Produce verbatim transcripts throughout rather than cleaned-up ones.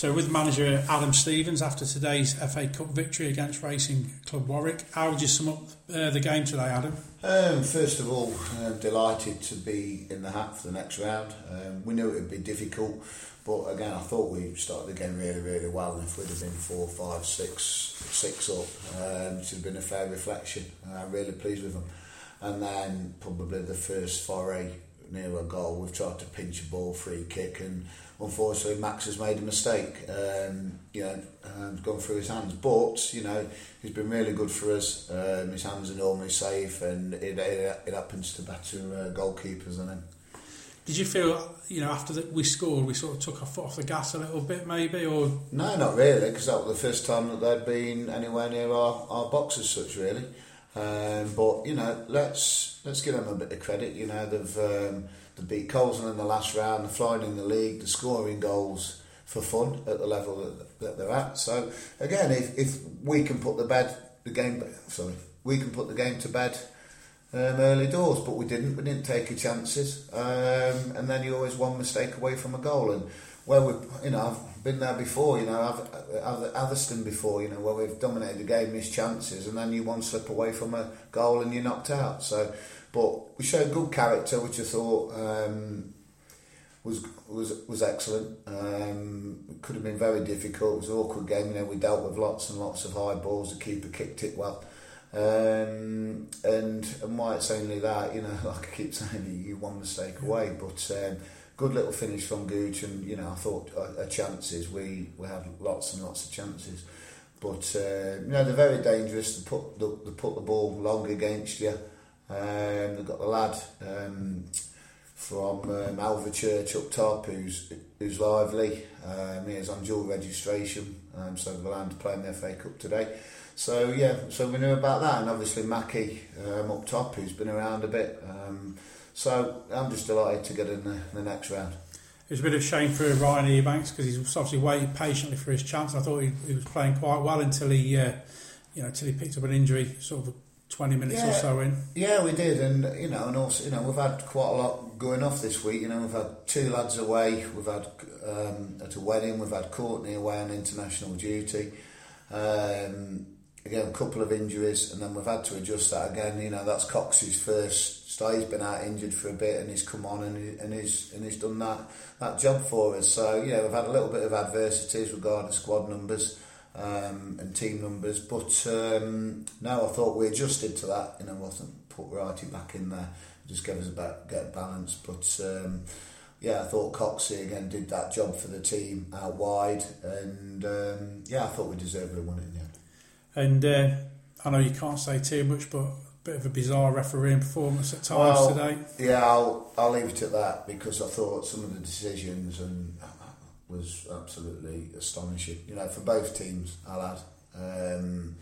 So with manager Adam Stevens after today's F A Cup victory against Racing Club Warwick, how would you sum up uh, the game today, Adam? Um, first of all, uh, delighted to be in the hat for the next round. Um, we knew it would be difficult, but again, I thought we started the game really, really well. And if we'd have been four, five, six, six up, um, it would have been a fair reflection. Uh, I'm really pleased with them. And then probably the first foray near a goal, we've tried to pinch a ball, free kick, and unfortunately Max has made a mistake. Um, you know, um, gone through his hands, but you know he's been really good for us. Um, his hands are normally safe, and it, it, it happens to better uh, goalkeepers than him. Did you feel, you know, after the, we scored, we sort of took our foot off the gas a little bit, maybe, or no, not really, because that was the first time that they'd been anywhere near our, our box as such, really. Um, but you know, let's let's give them a bit of credit. You know, they've um, they beat Colesland in the last round. They're flying in the league. They're scoring goals for fun at the level that, that they're at. So again, if, if we can put the bed the game sorry we can put the game to bed um, early doors, but we didn't. We didn't take our chances, um, and then you're always one mistake away from a goal. And where we, you know, I've been there before. You know, I've Atherstone before. You know, where we've dominated the game, missed chances, and then you one slip away from a goal and you're knocked out. So, but we showed good character, which I thought um, was was was excellent. Um, it could have been very difficult. It was an awkward game. You know, we dealt with lots and lots of high balls. The keeper kicked it well. Um, and and why it's only that, you know, like I keep saying, you one mistake away, but um, good little finish from Gooch, and you know, I thought uh, chances we we had lots and lots of chances, but uh, you know, they're very dangerous. They put the, they put the ball long against you. Um, they've got the lad um, from um, Alvechurch up top who's who's lively. Um, he is on dual registration, um, so they're allowed to play in the F A Cup today. So yeah, so we knew about that, and obviously Mackie um, up top, who's been around a bit. Um, so I'm just delighted to get in the, the next round. It was a bit of a shame for Ryan Ebanks because he's obviously waited patiently for his chance. I thought he, he was playing quite well until he, uh, you know, until he picked up an injury, sort of twenty minutes yeah, or so in. Yeah, we did, and you know, and also, you know, we've had quite a lot going off this week. You know, we've had two lads away. We've had um, at a wedding. We've had Courtney away on international duty. Um, Again, a couple of injuries, and then we've had to adjust that again. You know, that's Cox's first start. He's been out injured for a bit, and he's come on and, he, and he's and he's done that that job for us. So yeah, we've had a little bit of adversities regarding squad numbers um, and team numbers, but um, no, I thought we adjusted to that. You know, wasn't put Righty back in there, just give us a bit get balance. But um, yeah, I thought Coxie again did that job for the team out wide, and um, yeah, I thought we deserved to win it in the end. And uh, I know you can't say too much, but a bit of a bizarre refereeing performance at times well, today. Yeah, I'll I'll leave it at that, because I thought some of the decisions and was absolutely astonishing. You know, for both teams, I'll add. Um,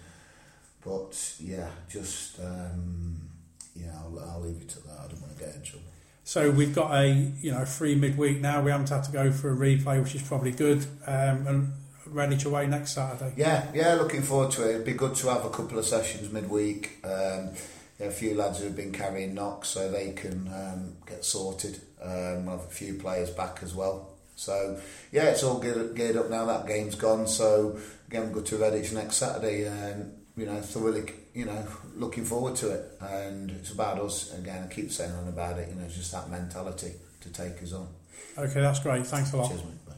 but yeah, just um, yeah, I'll, I'll leave it at that. I don't want to get in trouble. So we've got a you know free midweek now. We haven't had to go for a replay, which is probably good. Um, and Redditch away next Saturday. Yeah, yeah, looking forward to it. It'd be good to have a couple of sessions midweek. Um, yeah, a few lads who have been carrying knocks, so they can um, get sorted. Um, we'll have a few players back as well. So yeah, it's all geared, geared up now. That game's gone. So again, we'll go to Redditch next Saturday, and you know, thoroughly, you know, looking forward to it. And it's about us again. I keep saying on about it. You know, it's just that mentality to take us on. Okay, that's great. Thanks a lot. Cheers, mate.